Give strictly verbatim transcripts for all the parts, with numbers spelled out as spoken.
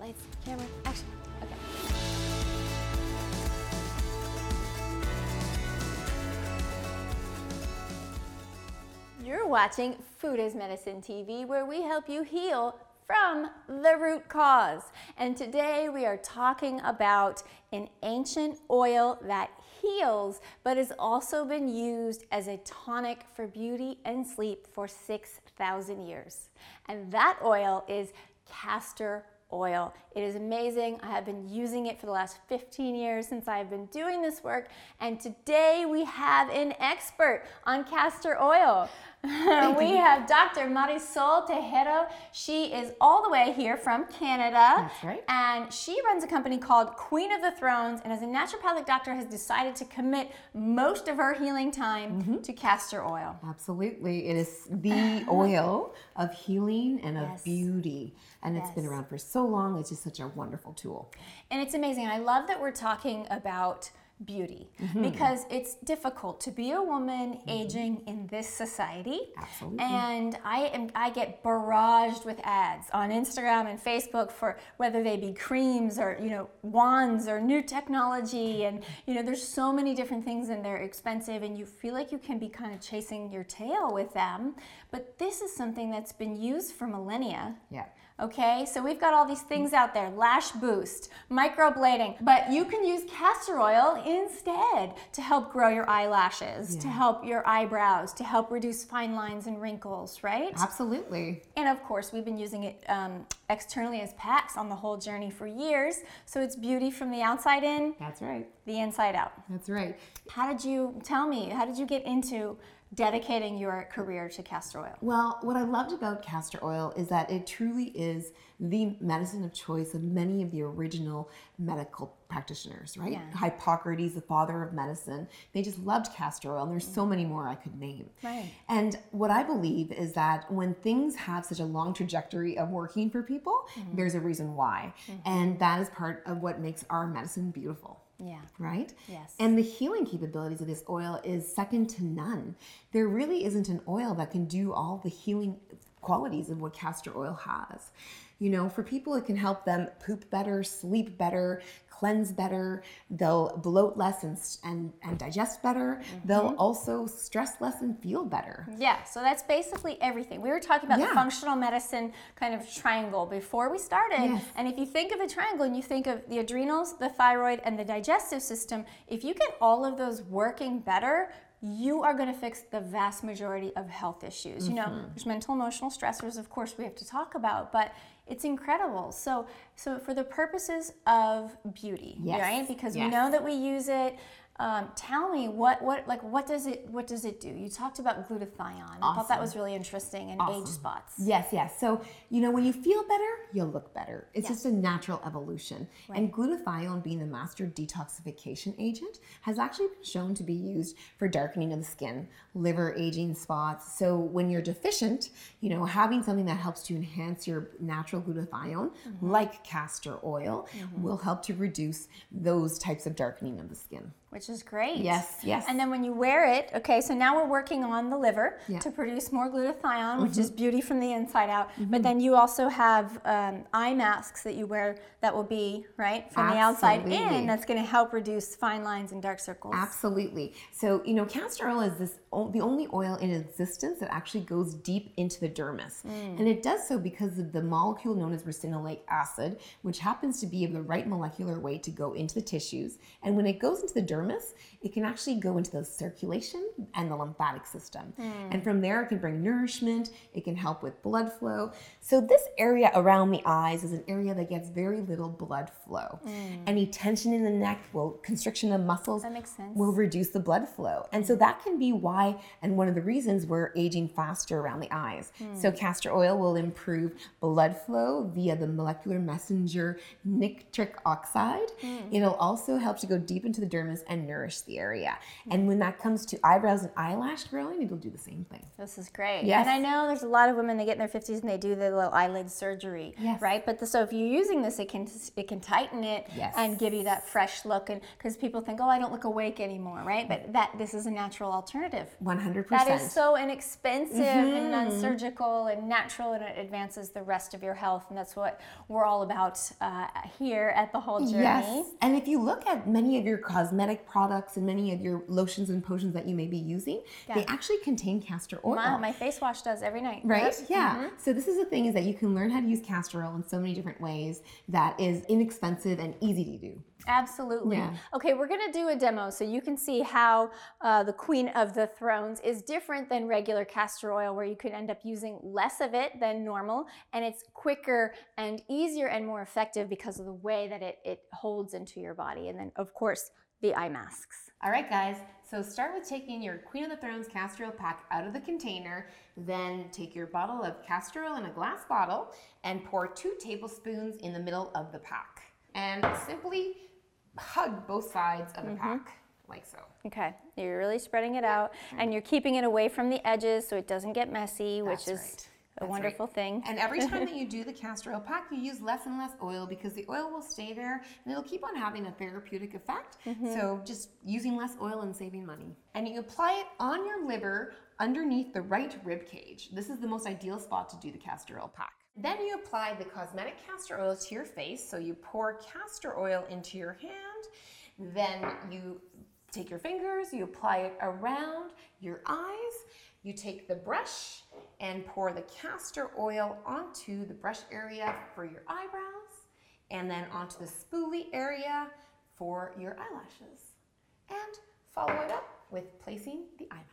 Lights, camera, action. Okay. You're watching Food as Medicine T V, where we help you heal from the root cause. And today we are talking about an ancient oil that heals, but has also been used as a tonic for beauty and sleep for six thousand years. And that oil is castor oil. It is amazing. I have been using it for the last fifteen years since I've been doing this work. And today we have an expert on castor oil. We have Doctor Marisol Tejero. She is all the way here from Canada. That's right. And she runs a company called Queen of the Thrones, and as a naturopathic doctor has decided to commit most of her healing time mm-hmm. to castor oil. Absolutely. It is the oil of healing and of Yes. beauty. And it's Yes. been around for so long. It's just such a wonderful tool. And it's amazing. I love that we're talking about beauty mm-hmm. because it's difficult to be a woman mm-hmm. aging in this society. Absolutely. And I am I get barraged with ads on Instagram and Facebook for whether they be creams or, you know, wands or new technology, and you know there's so many different things and they're expensive and you feel like you can be kind of chasing your tail with them. But this is something that's been used for millennia. Yeah. Okay, so we've got all these things out there, lash boost, microblading, but you can use castor oil instead to help grow your eyelashes, Yeah. to help your eyebrows, to help reduce fine lines and wrinkles, right? Absolutely. And of course, we've been using it um, externally as packs on the whole journey for years, so it's beauty from the outside in, That's right. the inside out. That's right. How did you, tell me, how did you get into dedicating your career to castor oil? Well, what I loved about castor oil is that it truly is the medicine of choice of many of the original medical practitioners, right? Yeah. Hippocrates, the father of medicine, they just loved castor oil, and there's so many more I could name. Right. And what I believe is that when things have such a long trajectory of working for people, mm-hmm. there's a reason why. Mm-hmm. And that is part of what makes our medicine beautiful. Yeah. Right? Yes. And the healing capabilities of this oil is second to none. There really isn't an oil that can do all the healing qualities of what castor oil has. You know, for people, it can help them poop better, sleep better, cleanse better. They'll bloat less and and, and digest better. Mm-hmm. They'll also stress less and feel better. Yeah, so that's basically everything. We were talking about Yeah. the functional medicine kind of triangle before we started. Yes. And if you think of a triangle and you think of the adrenals, the thyroid, and the digestive system, if you get all of those working better, you are going to fix the vast majority of health issues. Mm-hmm. You know, there's mental, emotional stressors, of course, we have to talk about, but it's incredible. So, so for the purposes of beauty, Yes. right? Because Yes. we know that we use it. Um, tell me what, what, like, what does it, what does it do? You talked about glutathione. I thought that Awesome. was really interesting, and Awesome. age spots. Yes, yes. So, you know, when you feel better, you'll look better. It's Yeah. just a natural evolution. Right. And glutathione, being the master detoxification agent, has actually been shown to be used for darkening of the skin, liver aging spots. So when you're deficient, you know, having something that helps to enhance your natural glutathione, mm-hmm. like castor oil, mm-hmm. will help to reduce those types of darkening of the skin. Which is great. Yes, yes. And then when you wear it, okay, so now we're working on the liver Yeah. to produce more glutathione, which Mm-hmm. is beauty from the inside out. Mm-hmm. But then you also have um, eye masks that you wear that will be, right, from the outside Absolutely. in, that's going to help reduce fine lines and dark circles. Absolutely. So, you know, castor oil is this o- the only oil in existence that actually goes deep into the dermis. Mm. And it does so because of the molecule known as ricinoleic acid, which happens to be of the right molecular weight to go into the tissues. And when it goes into the dermis, it can actually go into the circulation and the lymphatic system. Mm. And from there, it can bring nourishment. It can help with blood flow. So this area around the eyes is an area that gets very little blood flow. Mm. Any tension in the neck will, constriction of muscles, That makes sense. will reduce the blood flow. And so that can be why, and one of the reasons we're aging faster around the eyes. Mm. So castor oil will improve blood flow via the molecular messenger nitric oxide. Mm. It'll also help to go deep into the dermis and nourish the area. And when that comes to eyebrows and eyelash growing, it'll do the same thing. This is great. Yes. And I know there's a lot of women, they get in their fifties and they do the little eyelid surgery, Yes. right? But the, so if you're using this, it can it can tighten it Yes. and give you that fresh look. And because people think, oh, I don't look awake anymore, right? But that this is a natural alternative. one hundred percent. That is so inexpensive and non-surgical and natural, and it advances the rest of your health. And that's what we're all about uh, here at The Whole Journey. Yes. And if you look at many of your cosmetic products and many of your lotions and potions that you may be using, Yeah. they actually contain castor oil. My, my face wash does every night. Right? Yep. Yeah. So this is the thing, is that you can learn how to use castor oil in so many different ways that is inexpensive and easy to do. Absolutely. Yeah. Okay, we're going to do a demo so you can see how uh, the Queen of the Thrones is different than regular castor oil, where you could end up using less of it than normal, and it's quicker and easier and more effective because of the way that it, it holds into your body. And then, of course, the eye masks. All right, guys. So start with taking your Queen of the Thrones castor oil pack out of the container. Then take your bottle of castor oil in a glass bottle and pour two tablespoons in the middle of the pack. And simply hug both sides of the pack, like so. Okay, you're really spreading it out, and you're keeping it away from the edges so it doesn't get messy, which That's is right. a That's wonderful right. thing. And every time that you do the castor oil pack, you use less and less oil because the oil will stay there and it'll keep on having a therapeutic effect. So just using less oil and saving money. And you apply it on your liver underneath the right rib cage. This is the most ideal spot to do the castor oil pack. Then you apply the cosmetic castor oils to your face. So you pour castor oil into your hand. Then you take your fingers, you apply it around your eyes. You take the brush and pour the castor oil onto the brush area for your eyebrows, and then onto the spoolie area for your eyelashes. And follow it up with placing the eye mask.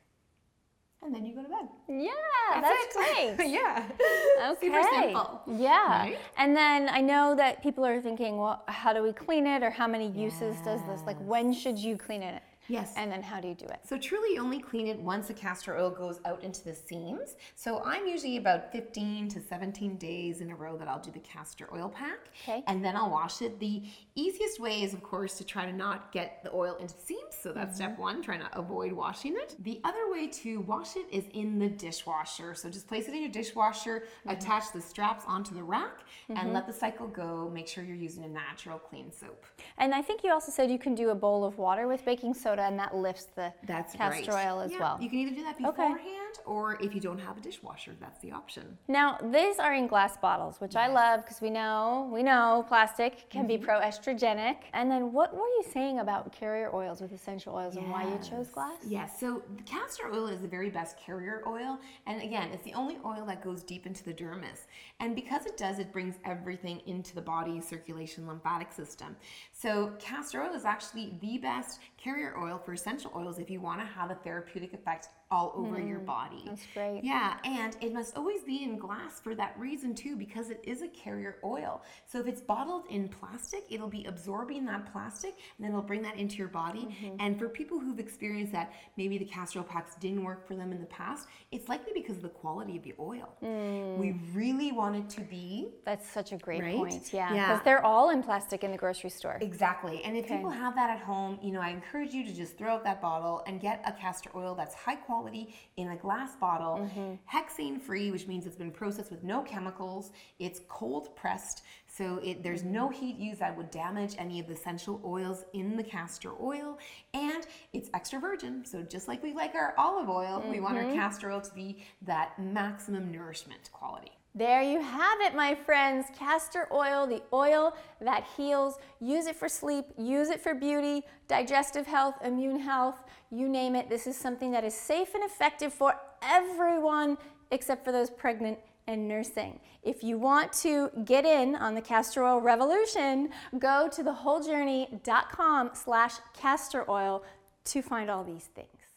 And then you go to bed. Yeah, That's that's, it. great. Yeah. Okay. Super simple. Yeah. Right? And then I know that people are thinking, well, how do we clean it, or how many uses does this? Like, when should you clean it? Yes. And then how do you do it? So truly you only clean it once the castor oil goes out into the seams. So I'm usually about fifteen to seventeen days in a row that I'll do the castor oil pack. Okay. And then I'll wash it. The easiest way is, of course, to try to not get the oil into the seams. So that's step one, trying to avoid washing it. The other way to wash it is in the dishwasher. So just place it in your dishwasher, attach the straps onto the rack, and let the cycle go. Make sure you're using a natural clean soap. And I think you also said you can do a bowl of water with baking soda, and that lifts the That's castor right. oil as Yeah, well. You can either do that beforehand, or if you don't have a dishwasher, that's the option. Now, these are in glass bottles, which I love because we know, we know plastic can be pro-estrogenic. And then what were you saying about carrier oils with essential oils and why you chose glass? Yes, so the castor oil is the very best carrier oil. And again, it's the only oil that goes deep into the dermis. And because it does, it brings everything into the body, circulation, lymphatic system. So castor oil is actually the best carrier oil for essential oils if you want to have a therapeutic effect all over mm, your body. That's great. Yeah, and it must always be in glass for that reason too, because it is a carrier oil. So if it's bottled in plastic, it'll be absorbing that plastic and then it'll bring that into your body. Mm-hmm. And for people who've experienced that maybe the castor oil packs didn't work for them in the past, it's likely because of the quality of the oil. Mm. We really want it to be. That's such a great right? point. Yeah, because yeah. they're all in plastic in the grocery store. Exactly. And if okay. people have that at home, you know, I encourage you to just throw out that bottle and get a castor oil that's high quality in a glass bottle, mm-hmm. hexane free, which means it's been processed with no chemicals. It's cold pressed, so it, there's no heat used that would damage any of the essential oils in the castor oil, and it's extra virgin. So just like we like our olive oil, mm-hmm. we want our castor oil to be that maximum nourishment quality. There you have it, my friends. Castor oil, the oil that heals. Use it for sleep, use it for beauty, digestive health, immune health, you name it. This is something that is safe and effective for everyone except for those pregnant and nursing. If you want to get in on the castor oil revolution, go to thewholejourney dot com slash castor oil to find all these things.